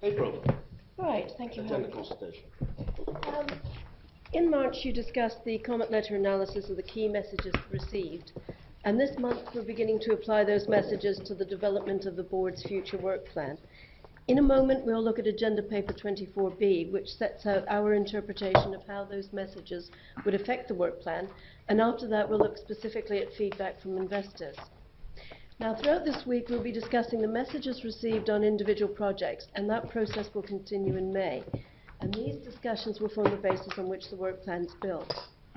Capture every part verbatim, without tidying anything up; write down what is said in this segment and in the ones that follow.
April. Right, thank you. Agenda consultation. Um, in March, you discussed the comment letter analysis of the key messages received. And this month, we're beginning to apply those messages to the development of the board's future work plan. In a moment, we'll look at Agenda Paper twenty-four B, which sets out our interpretation of how those messages would affect the work plan. And after that, we'll look specifically at feedback from investors. Now, throughout this week, we'll be discussing the messages received on individual projects, and that process will continue in May. And these discussions will form the basis on which the work plan is built.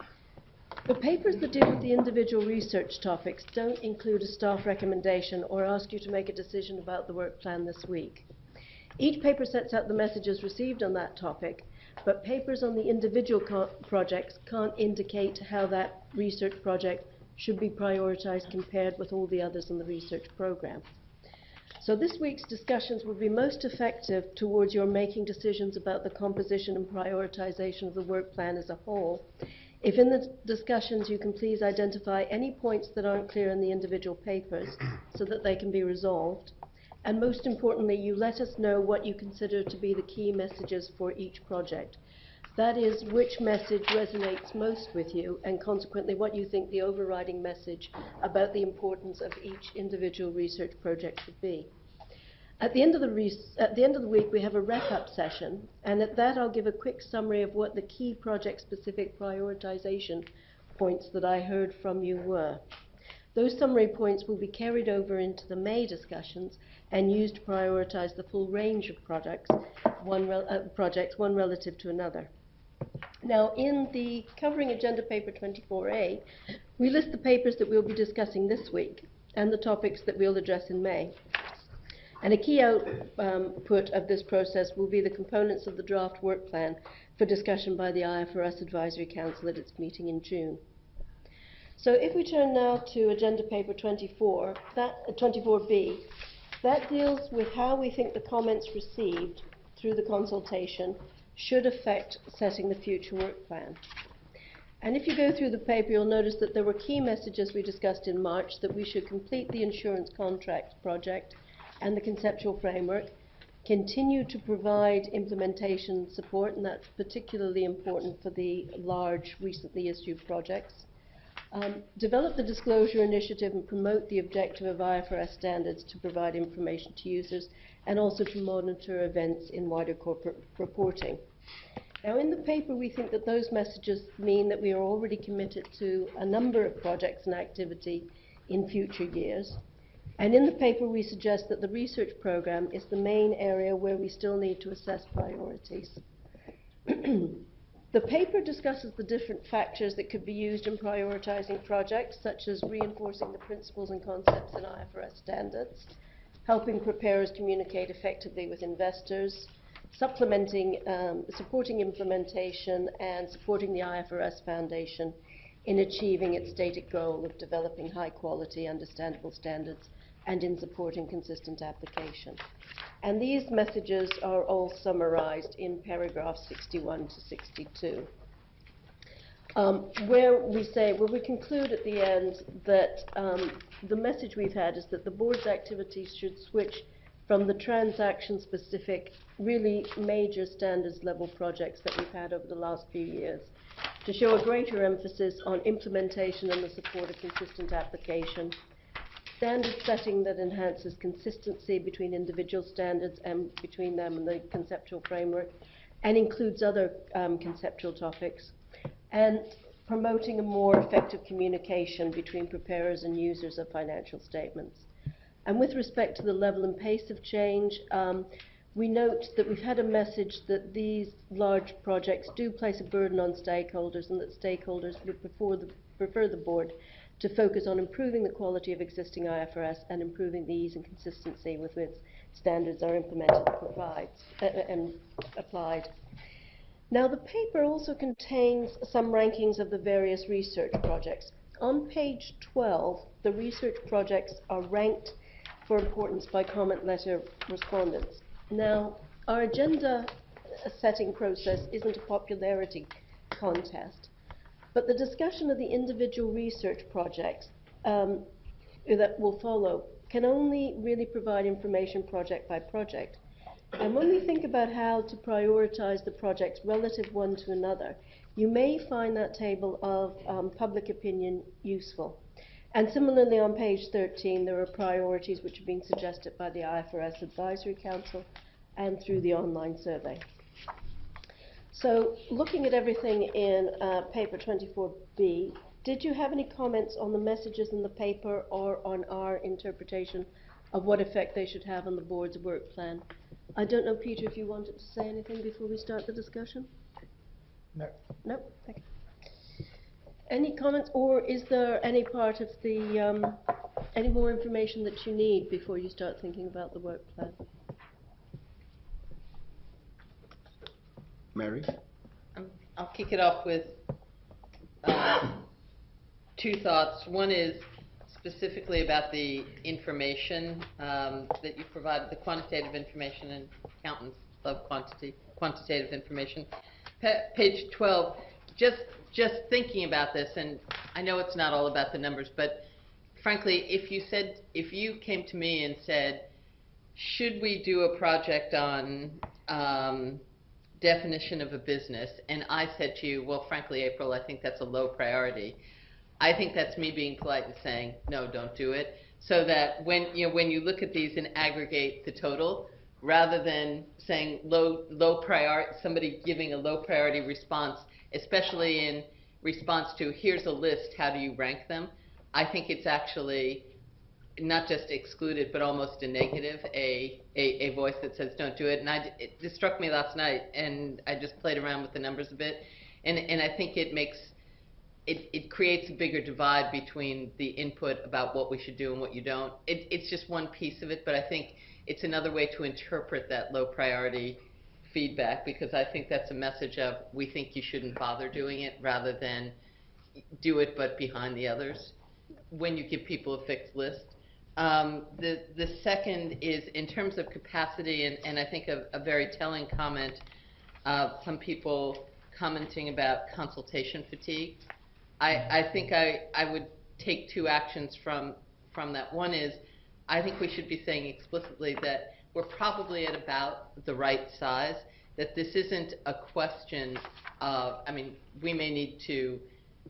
The papers that deal with the individual research topics don't include a staff recommendation or ask you to make a decision about the work plan this week. Each paper sets out the messages received on that topic, but papers on the individual co projects can't indicate how that research project should be prioritized compared with all the others in the research program. So this week's discussions will be most effective towards your making decisions about the composition and prioritization of the work plan as a whole. If in the discussions you can please identify any points that aren't clear in the individual papers so that they can be resolved. And most importantly, you let us know what you consider to be the key messages for each project. That is, which message resonates most with you, and consequently what you think the overriding message about the importance of each individual research project should be. At the end of the, re at the, end of the week, we have a wrap-up session, and at that I'll give a quick summary of what the key project-specific prioritization points that I heard from you were. Those summary points will be carried over into the May discussions and used to prioritize the full range of products, one rel uh, projects, one relative to another. Now, in the covering Agenda Paper twenty-four A, we list the papers that we'll be discussing this week and the topics that we'll address in May. And a key output of this process will be the components of the draft work plan for discussion by the I F R S Advisory Council at its meeting in June. So if we turn now to Agenda Paper twenty-four, that, uh, twenty-four B, that deals with how we think the comments received through the consultation should affect setting the future work plan. And if you go through the paper, you'll notice that there were key messages we discussed in March: that we should complete the insurance contract project and the conceptual framework, continue to provide implementation support, and that's particularly important for the large, recently issued projects, um, develop the disclosure initiative and promote the objective of I F R S standards to provide information to users, and also to monitor events in wider corporate reporting. Now, in the paper, we think that those messages mean that we are already committed to a number of projects and activity in future years. And in the paper, we suggest that the research program is the main area where we still need to assess priorities. The paper discusses the different factors that could be used in prioritizing projects, such as reinforcing the principles and concepts in I F R S standards, helping preparers communicate effectively with investors, supplementing, um, supporting implementation, and supporting the I F R S Foundation in achieving its stated goal of developing high-quality, understandable standards, and in supporting consistent application. And these messages are all summarized in paragraphs sixty-one to sixty-two, um, where we say, where we conclude at the end that um, the message we've had is that the board's activities should switch from the transaction-specific, really major standards-level projects that we've had over the last few years, to show a greater emphasis on implementation and the support of consistent application, standard setting that enhances consistency between individual standards and between them and the conceptual framework, and includes other um, conceptual topics, and promoting a more effective communication between preparers and users of financial statements. And with respect to the level and pace of change, um, we note that we've had a message that these large projects do place a burden on stakeholders, and that stakeholders would prefer the, prefer the board to focus on improving the quality of existing I F R S and improving the ease and consistency with which standards are implemented and, provides, uh, and applied. Now, the paper also contains some rankings of the various research projects. On page twelve, the research projects are ranked for importance by comment letter respondents. Now, our agenda setting process isn't a popularity contest, but the discussion of the individual research projects um, that will follow can only really provide information project by project. And when we think about how to prioritize the projects relative one to another, you may find that table of um, public opinion useful. And similarly, on page thirteen, there are priorities which are being suggested by the I F R S Advisory Council and through the online survey. So, looking at everything in uh, paper twenty-four B, did you have any comments on the messages in the paper or on our interpretation of what effect they should have on the board's work plan? I don't know, Peter, if you wanted to say anything before we start the discussion? No. No? Thank you. Any comments, or is there any part of the, um, any more information that you need before you start thinking about the work plan? Mary? Um, I'll kick it off with uh, two thoughts. One is specifically about the information um, that you provided, the quantitative information, and accountants love quantity, quantitative information. Pa page twelve, just, just thinking about this, and I know it's not all about the numbers, but frankly, if you said, if you came to me and said, should we do a project on um, definition of a business, and I said to you, well, frankly, April, I think that's a low priority, I think that's me being polite and saying, no, don't do it, so that when, you know, when you look at these and aggregate the total, rather than saying low, low priority, somebody giving a low priority response, especially in response to, here's a list, how do you rank them? I think it's actually not just excluded, but almost a negative, a, a, a voice that says don't do it. And I, it, this struck me last night, and I just played around with the numbers a bit, and, and I think it makes, it, it creates a bigger divide between the input about what we should do and what you don't. It, it's just one piece of it, but I think it's another way to interpret that low priority feedback, because I think that's a message of, we think you shouldn't bother doing it, rather than do it but behind the others, when you give people a fixed list. Um, the, the second is in terms of capacity, and, and I think a, a very telling comment, uh, some people commenting about consultation fatigue. I, I think I, I would take two actions from, from that. One is, I think we should be saying explicitly that we're probably at about the right size, that this isn't a question of, I mean, we may need to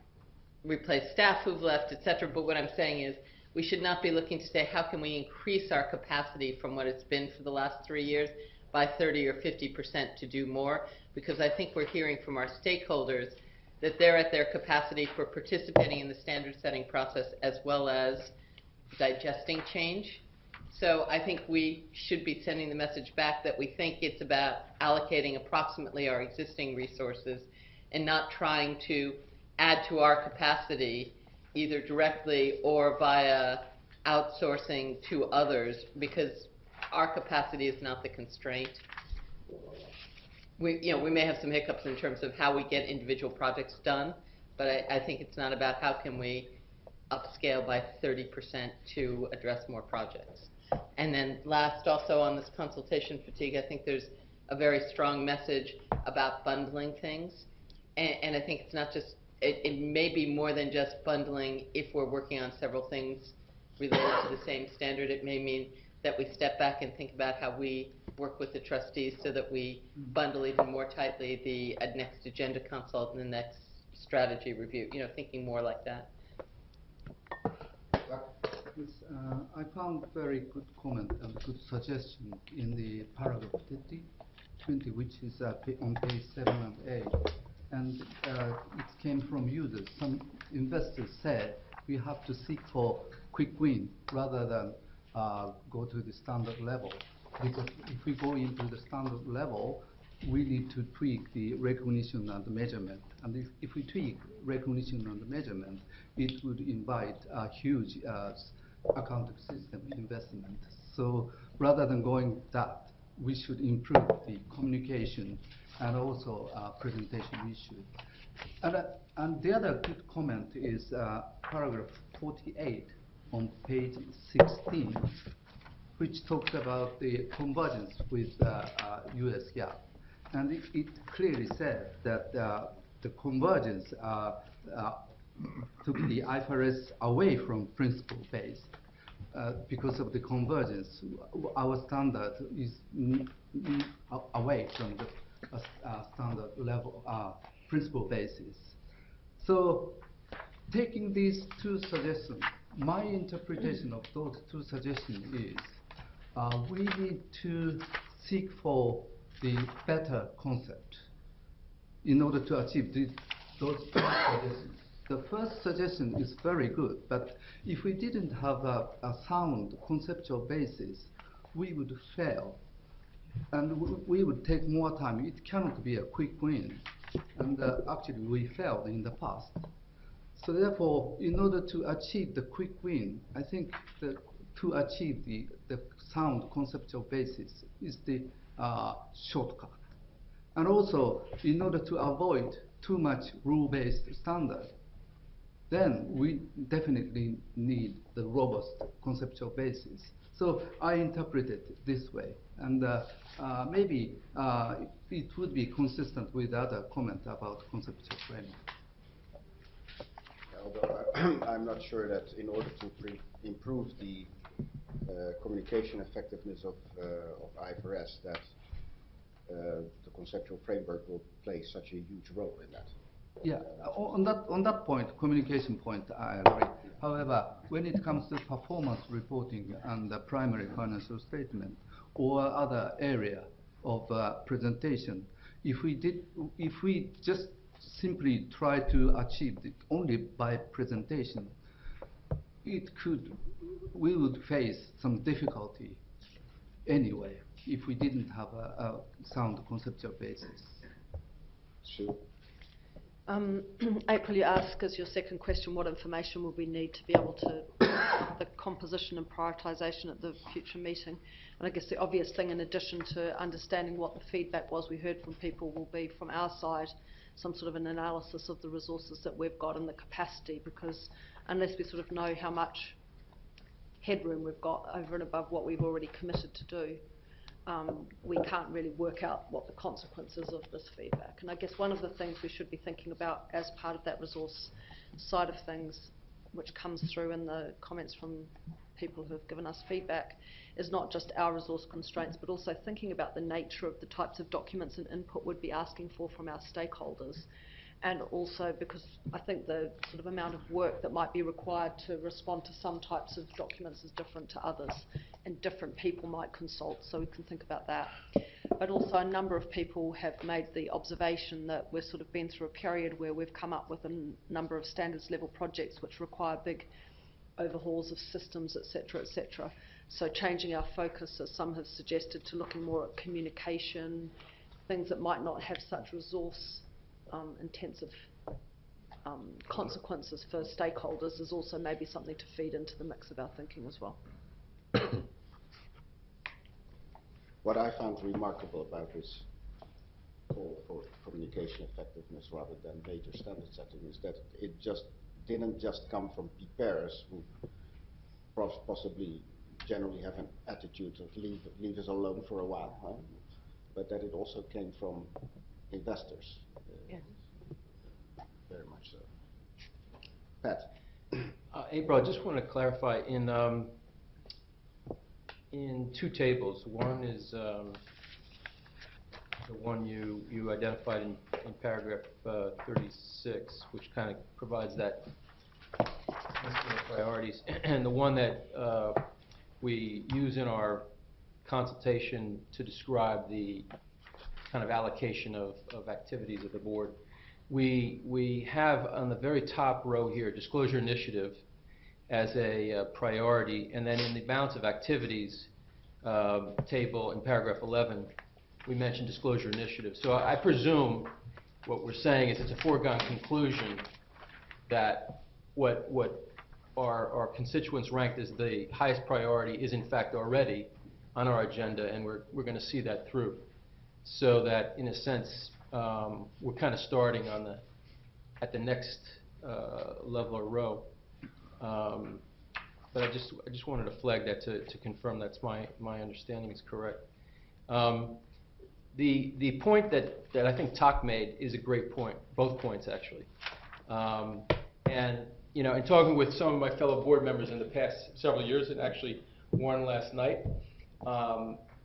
replace staff who've left, et cetera, but what I'm saying is, we should not be looking to say, how can we increase our capacity from what it's been for the last three years by thirty or fifty percent to do more, because I think we're hearing from our stakeholders that they're at their capacity for participating in the standard setting process as well as digesting change. So I think we should be sending the message back that we think it's about allocating approximately our existing resources and not trying to add to our capacity either directly or via outsourcing to others, because our capacity is not the constraint. We, you know, we may have some hiccups in terms of how we get individual projects done, but I, I think it's not about how can we upscale by thirty percent to address more projects. And then last, also on this consultation fatigue, I think there's a very strong message about bundling things, and, and I think it's not just, It, it may be more than just bundling if we're working on several things related to the same standard. It may mean that we step back and think about how we work with the trustees so that we bundle even more tightly the uh, next agenda consult and the next strategy review, you know, thinking more like that. Yes, uh, I found very good comment and good suggestion in the paragraph twenty, which is uh, on page seven and eight. And uh, it came from users. Some investors said we have to seek for quick win rather than uh, go to the standard level. Because if we go into the standard level, we need to tweak the recognition and the measurement. And if, if we tweak recognition and the measurement, it would invite a huge uh, accounting system investment. So rather than going that, we should improve the communication and also uh, presentation issue. And, uh, and the other good comment is uh, paragraph forty-eight on page sixteen, which talks about the convergence with uh, uh, U S GAAP. And it, it clearly said that uh, the convergence uh, uh, took the I F R S away from principle-based. Uh, because of the convergence, our standard is mm, a- away from the uh, uh, standard level uh, principle basis. So, taking these two suggestions, my interpretation of those two suggestions is uh, we need to seek for the better concept in order to achieve these, those two suggestions. The first suggestion is very good, but if we didn't have a, a sound conceptual basis, we would fail. And w we would take more time. It cannot be a quick win. And uh, actually, we failed in the past. So therefore, in order to achieve the quick win, I think that to achieve the, the sound conceptual basis is the uh, shortcut. And also, in order to avoid too much rule-based standard, then we definitely need the robust conceptual basis. So I interpret it this way. And uh, uh, maybe uh, it would be consistent with other comment about conceptual framework. Although I- I'm not sure that in order to pre- improve the uh, communication effectiveness of, uh, of I F R S, that uh, the conceptual framework will play such a huge role in that. Yeah, o- on that, on that point, communication point, I agree. However, when it comes to performance reporting and the primary financial statement or other area of uh, presentation, if we did, if we just simply try to achieve it only by presentation, it could, we would face some difficulty anyway if we didn't have a, a sound conceptual basis. Sue? Um, April, you ask as your second question, what information will we need to be able to the composition and prioritisation at the future meeting? And I guess the obvious thing, in addition to understanding what the feedback was we heard from people, will be from our side some sort of an analysis of the resources that we've got and the capacity, because unless we sort of know how much headroom we've got over and above what we've already committed to do, Um, we can't really work out what the consequences of this feedback. And I guess one of the things we should be thinking about as part of that resource side of things, which comes through in the comments from people who have given us feedback, is not just our resource constraints, but also thinking about the nature of the types of documents and input we'd be asking for from our stakeholders. And also because I think the sort of amount of work that might be required to respond to some types of documents is different to others, and different people might consult, so we can think about that. But also a number of people have made the observation that we've sort of been through a period where we've come up with a n number of standards level projects which require big overhauls of systems, et cetera, et cetera. So changing our focus, as some have suggested, to looking more at communication, things that might not have such resource Um, intensive um, consequences for stakeholders is also maybe something to feed into the mix of our thinking as well. What I found remarkable about this call for communication effectiveness rather than major standard setting is that it just didn't just come from preparers who pos- possibly generally have an attitude of leave, leave us alone for a while, huh? But that it also came from investors. Uh, Yeah. Very much so. Pat? Uh, April, I just want to clarify, in um, in two tables, one is um, the one you, you identified in, in paragraph uh, thirty-six, which kind of provides that listing of priorities, and the one that uh, we use in our consultation to describe the kind of allocation of, of activities of the board. We, we have on the very top row here, disclosure initiative as a uh, priority, and then in the balance of activities uh, table in paragraph eleven, we mentioned disclosure initiative. So I, I presume what we're saying is it's a foregone conclusion that what, what our, our constituents ranked as the highest priority is in fact already on our agenda, and we're, we're going to see that through. So that, in a sense, um, we're kind of starting on the at the next uh, level or row. Um, but I just I just wanted to flag that to, to confirm that's my my understanding is correct. Um, the the point that that I think Tak made is a great point. Both points actually. Um, and you know, in talking with some of my fellow board members in the past several years, and actually one last night. Um,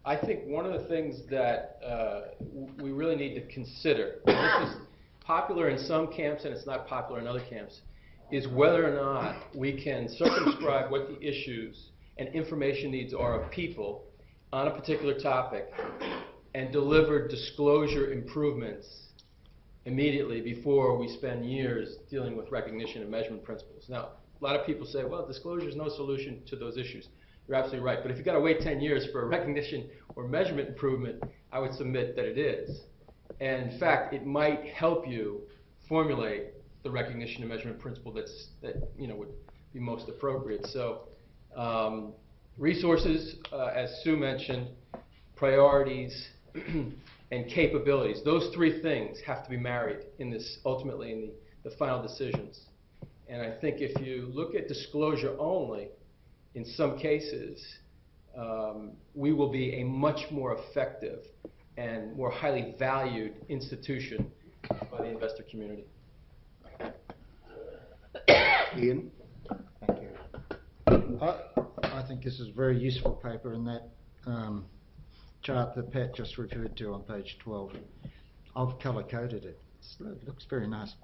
I think one of the things that uh, w- we really need to consider, and this is popular in some camps and it's not popular in other camps, is whether or not we can circumscribe what the issues and information needs are of people on a particular topic and deliver disclosure improvements immediately before we spend years dealing with recognition and measurement principles. Now, a lot of people say, well, disclosure is no solution to those issues. You're absolutely right. But if you've got to wait ten years for a recognition or measurement improvement, I would submit that it is. And in fact, it might help you formulate the recognition and measurement principle that's, that you know, would be most appropriate. So um, resources, uh, as Sue mentioned, priorities, and capabilities. Those three things have to be married in this, ultimately in the, the final decisions. And I think if you look at disclosure only, in some cases, um, we will be a much more effective and more highly valued institution by the investor community. Ian? Thank you. I, I think this is a very useful paper, and that um, chart that Pat just referred to on page twelve, I've colour-coded it. It looks very nice.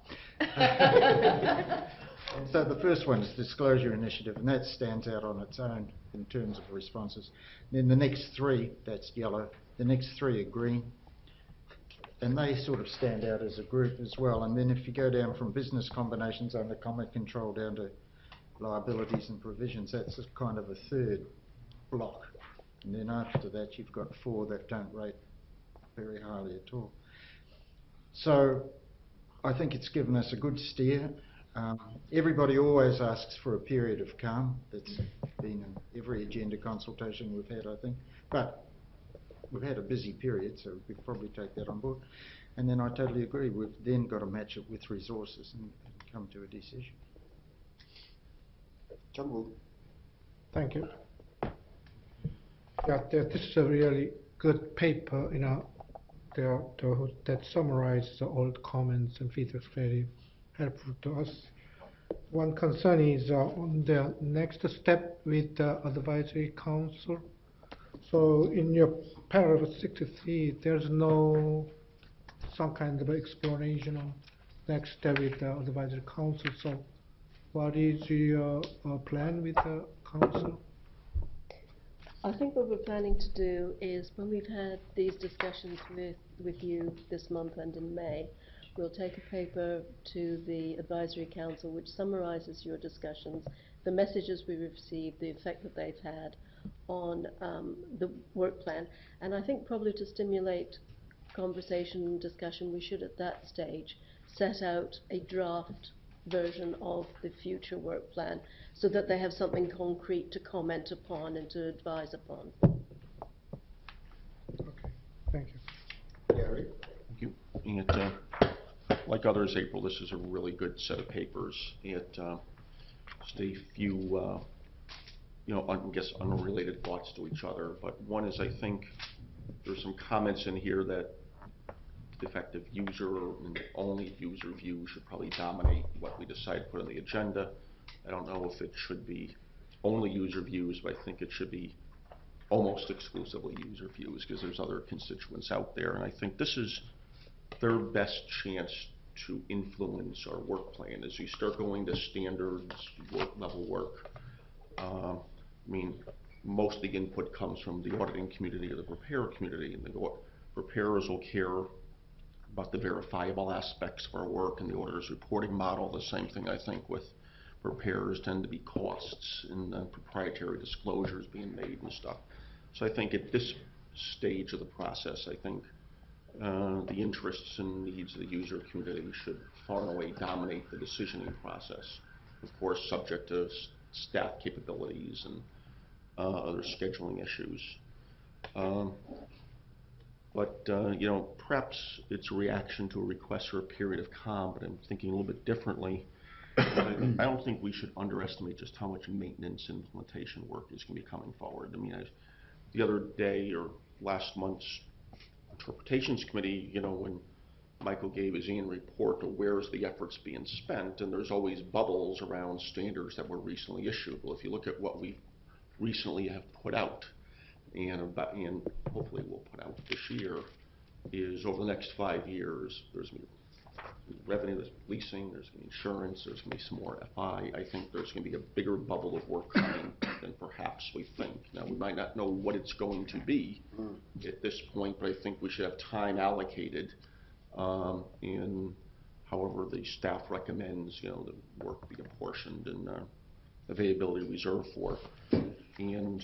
So the first one is disclosure initiative, and that stands out on its own in terms of responses. Then the next three, that's yellow, the next three are green, and they sort of stand out as a group as well. And then if you go down from business combinations under common control down to liabilities and provisions, that's a kind of a third block. And then after that, you've got four that don't rate very highly at all. So I think it's given us a good steer. Um, everybody always asks for a period of calm. That's been in every agenda consultation we've had, I think. But we've had a busy period, so we could probably take that on board. And then I totally agree. We've then got to match it with resources and, and come to a decision. John Woo. Thank you. Yeah, th- this is a really good paper, you know, there, there, that summarizes the old comments and feedback very helpful to us. One concern is uh, on the next step with the advisory council. So in your paragraph sixty-three, there's no some kind of explanation on next step with the advisory council. So what is your uh, plan with the council? I think what we're planning to do is, when we've had these discussions with, with you this month and in May, we'll take a paper to the Advisory Council which summarises your discussions, the messages we received, the effect that they've had on um, the work plan. And I think probably to stimulate conversation and discussion, we should at that stage set out a draft version of the future work plan so that they have something concrete to comment upon and to advise upon. Okay, thank you. Gary? Thank you. And, uh, like others, April, this is a really good set of papers. It uh, just a few, uh, you know, I guess unrelated thoughts to each other. But one is, I think there's some comments in here that the effective user and only user view should probably dominate what we decide to put on the agenda. I don't know if it should be only user views, but I think it should be almost exclusively user views because there's other constituents out there. And I think this is their best chance to influence our work plan as you start going to standards, work level work. Uh, I mean, most of the input comes from the auditing community or the preparer community, and the preparers will care about the verifiable aspects of our work and the auditor's reporting model. The same thing, I think, with preparers tend to be costs and uh, proprietary disclosures being made and stuff. So I think at this stage of the process, I think uh, the interests and needs of the user community should far and away dominate the decisioning process. Of course, subject to s staff capabilities and uh, other scheduling issues. Um, But, uh, you know, perhaps it's a reaction to a request for a period of calm, but I'm thinking a little bit differently. I, I don't think we should underestimate just how much maintenance and implementation work is going to be coming forward. I mean, I, the other day or last month's interpretations committee, you know, when Michael gave his annual report of where's the efforts being spent, and there's always bubbles around standards that were recently issued. Well, if you look at what we recently have put out, and about, and hopefully we'll put out this year, is over the next five years, there's going to be revenue, there's leasing, there's going to be insurance, there's going to be some more F I. I think there's going to be a bigger bubble of work coming than perhaps we think. Now, we might not know what it's going to be mm. at this point, but I think we should have time allocated um, in however the staff recommends, you know, the work be apportioned and uh, availability reserved for. And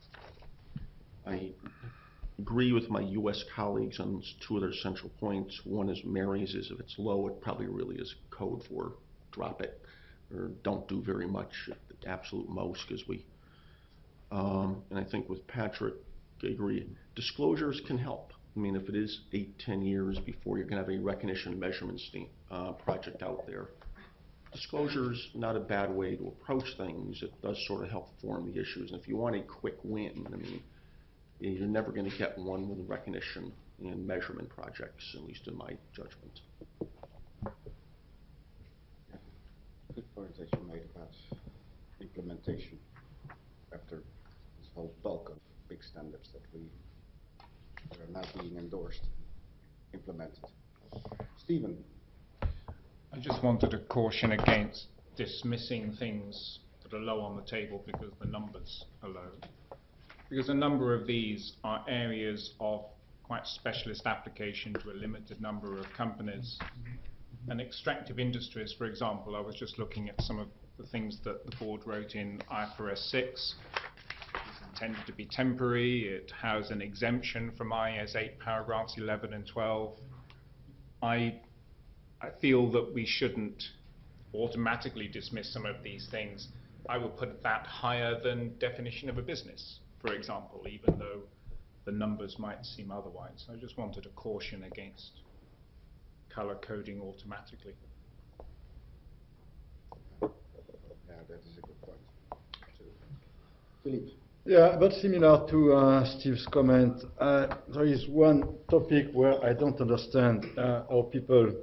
I agree with my U S colleagues on two of their central points. One is Mary's is if it's low, it probably really is code for drop it or don't do very much at the absolute most, because we, um, and I think with Patrick, I agree, disclosures can help. I mean, if it is eight, ten years before you're going to have a recognition measurement uh, project out there, disclosure's not a bad way to approach things. It does sort of help form the issues. And if you want a quick win, I mean, you're never going to get one with recognition and measurement projects, at least in my judgment. Good point that you made about implementation after this whole bulk of big standards that we are now being endorsed, implemented. Stephen. I just wanted to caution against dismissing things that are low on the table because the numbers are low. Because a number of these are areas of quite specialist application to a limited number of companies. And extractive industries, for example, I was just looking at some of the things that the board wrote in I F R S six. It's intended to be temporary. It has an exemption from I A S eight paragraphs eleven and twelve. I, I feel that we shouldn't automatically dismiss some of these things. I would put that higher than definition of a business, for example, even though the numbers might seem otherwise. I just wanted to caution against color coding automatically. Yeah, that is a good point. Philippe. Yeah, but similar to uh, Steve's comment, uh, there is one topic where I don't understand uh, how people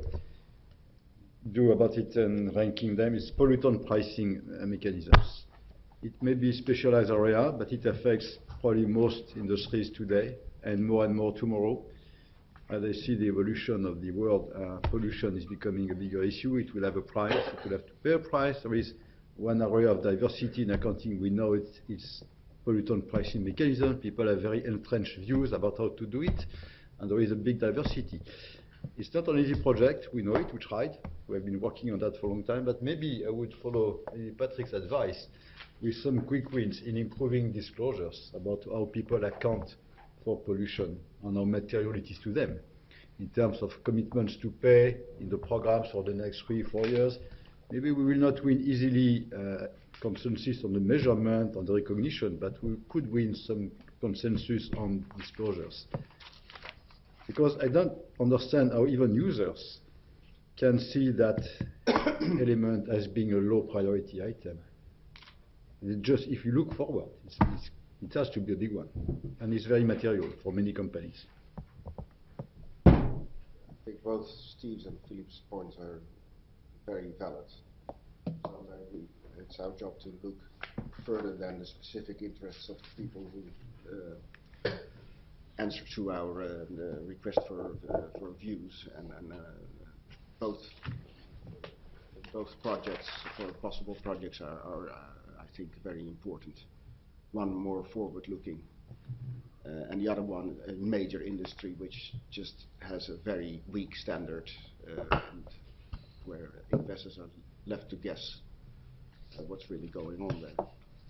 do about it and ranking them. It's pollutant pricing uh, mechanisms. It may be a specialized area, but it affects probably most industries today and more and more tomorrow. As I see the evolution of the world, uh, pollution is becoming a bigger issue. It will have a price. It will have to pay a price. There is one area of diversity in accounting. We know it, it's pollutant pricing mechanism. People have very entrenched views about how to do it, and there is a big diversity. It's not an easy project. We know it. We tried. We have been working on that for a long time. But maybe I would follow Patrick's advice with some quick wins in improving disclosures about how people account for pollution and how material it is to them in terms of commitments to pay in the programs for the next three, four years. Maybe we will not win easily uh, consensus on the measurement, on the recognition, but we could win some consensus on disclosures. Because I don't understand how even users can see that element as being a low priority item. It just, if you look forward, it's, it's, it has to be a big one, and it's very material for many companies. I think both Steve's and Philippe's points are very valid. So I agree. It's our job to look further than the specific interests of the people who uh, answer to our uh, request for uh, for views, and, and uh, both both projects, or possible projects, are, are uh, I think very important. One more forward-looking, uh, and the other one a major industry which just has a very weak standard, uh, and where investors are left to guess uh, what's really going on there.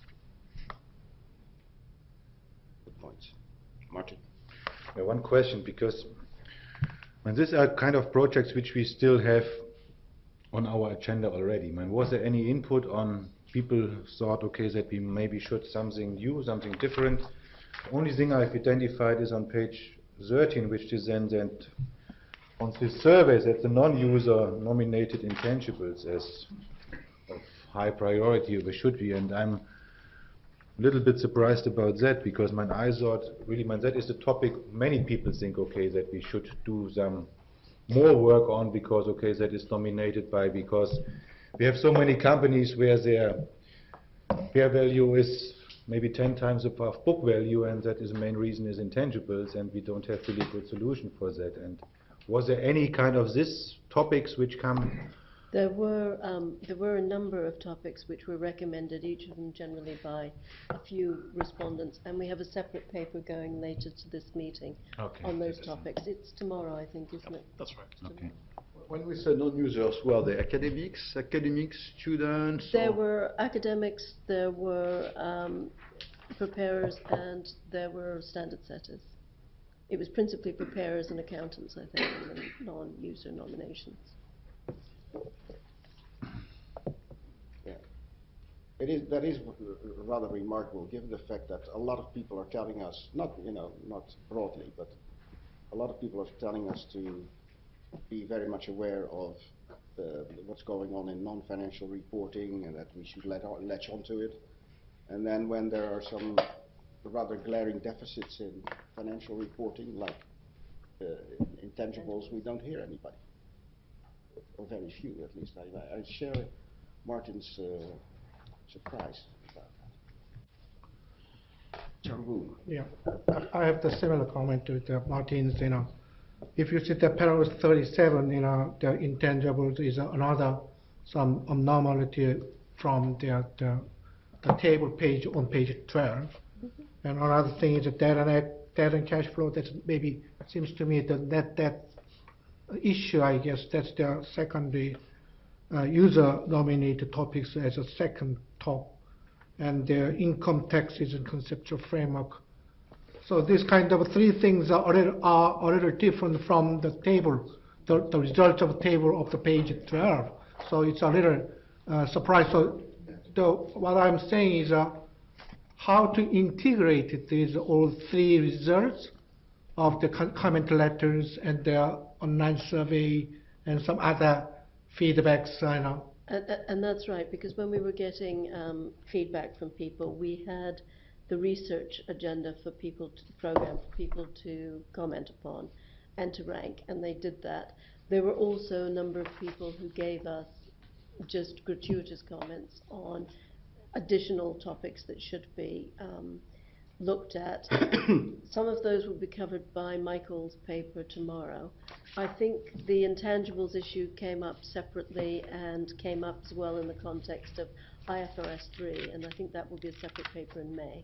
Good points. Martin. Yeah, one question, because when these are kind of projects which we still have on our agenda already, man, was there any input on people thought, okay, that we maybe should something new, something different? The only thing I've identified is on page thirteen, which is then that on this survey that the non-user nominated intangibles as of high priority, or they should be, and I'm a little bit surprised about that, because man, I thought really, man, that is the topic many people think, okay, that we should do some more work on, because okay, that is dominated by, because we have so many companies where their fair value is maybe ten times above book value, and that is the main reason is intangibles, and we don't have really good solution for that. And was there any kind of this topics which come? There were, um, there were a number of topics which were recommended, each of them generally by a few respondents, and we have a separate paper going later to this meeting Okay. on those topics. It's tomorrow, I think, isn't it? That's right. Okay. When we say non-users, who are they? Academics, academics, students? There or- were academics, there were um, preparers, and there were standard setters. It was principally preparers and accountants, I think, and then non-user nominations. Yeah. It is, that is r- r- rather remarkable, given the fact that a lot of people are telling us, not, you know, not broadly, but a lot of people are telling us to be very much aware of the, what's going on in non-financial reporting, and that we should let on, latch onto it. And then when there are some rather glaring deficits in financial reporting, like uh, intangibles, we don't hear anybody, or very few at least. I, I share Martin's uh, surprise about that. John Boone. Yeah, I I have the similar comment to the Martin's, you know. If you see the paragraph thirty-seven, you know, the intangibles is another, some abnormality from the, the, the table page on page twelve. Mm-hmm. And another thing is the debt and, ac- debt and cash flow, that's maybe, seems to me the net debt issue, I guess, that's the secondary uh, user nominated topics as a second top. And the income taxes and conceptual framework. So these kind of three things are a little, are a little different from the table, the, the result of the table of the page twelve. So it's a little uh, surprise. So the, what I'm saying is uh, how to integrate these all three results of the com comment letters and the online survey and some other feedbacks, you know. And, and that's right, because when we were getting um, feedback from people, we had the research agenda for people, to the program for people to comment upon and to rank, and they did that. There were also a number of people who gave us just gratuitous comments on additional topics that should be um, looked at. Some of those will be covered by Michael's paper tomorrow. I think the intangibles issue came up separately and came up as well in the context of I F R S three, and I think that will be a separate paper in May.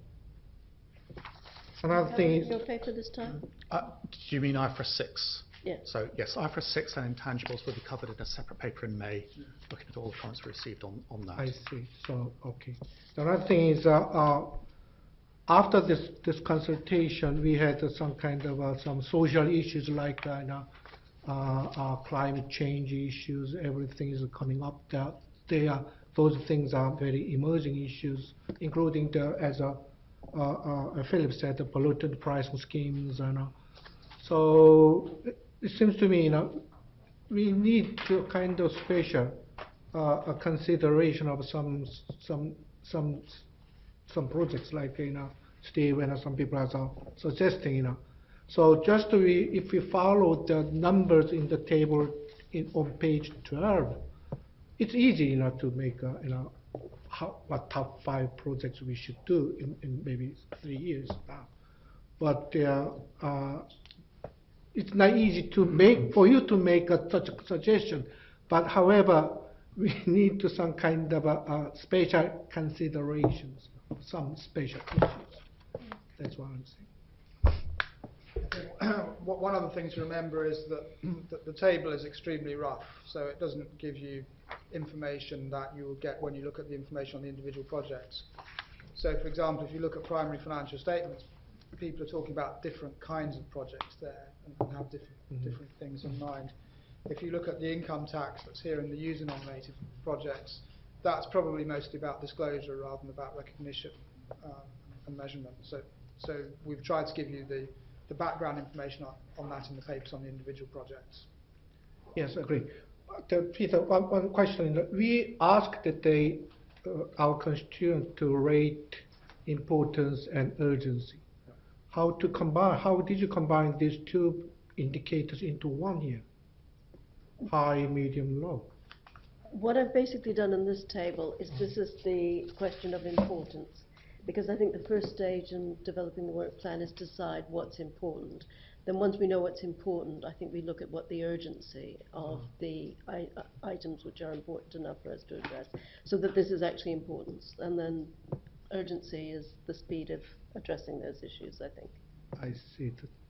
Another thing is, Your paper this time? Uh, do you mean I F R S six? Yeah. So yes, I F R S six and intangibles will be covered in a separate paper in May, looking at all the comments we received on, on that. I see. So, okay. The other thing is, uh, uh, after this, this consultation, we had uh, some kind of uh, some social issues like uh, you know, uh, uh, climate change issues. Everything is coming up there. They are, those things are very emerging issues, including the, as a, uh, uh, Philip said, the pollutant pricing schemes. You know. So it, it seems to me, you know, we need to kind of special uh, a consideration of some some some some projects like, you know, Steve and some people are suggesting, you know. So just to be, if we follow the numbers in the table in, on page twelve, it's easy, you know, to make, a, you know, how, what top five projects we should do in, in maybe three years now. But uh, uh, it's not easy to make, for you to make a, such a suggestion. But however, we need to some kind of a, a special considerations, some special issues. That's what I'm saying. One of the things to remember is that, that the table is extremely rough, so it doesn't give you information that you will get when you look at the information on the individual projects. So, for example, if you look at primary financial statements, people are talking about different kinds of projects there and have different, mm-hmm. different things in mind. If you look at the income tax that's here in the user-nominated projects, that's probably mostly about disclosure rather than about recognition um, and measurement. So, so we've tried to give you the, the background information on, on that in the papers on the individual projects. Yes, I agree. Uh, Peter, one, one question. We asked that they, uh, our constituents to rate importance and urgency. How to combine? How did you combine these two indicators into one here? High, medium, low. What I've basically done in this table is this is the question of importance. Because I think the first stage in developing the work plan is decide what's important. Then once we know what's important, I think we look at what the urgency of the I- uh, items which are important enough for us to address, so that this is actually important. And then urgency is the speed of addressing those issues, I think. I see. That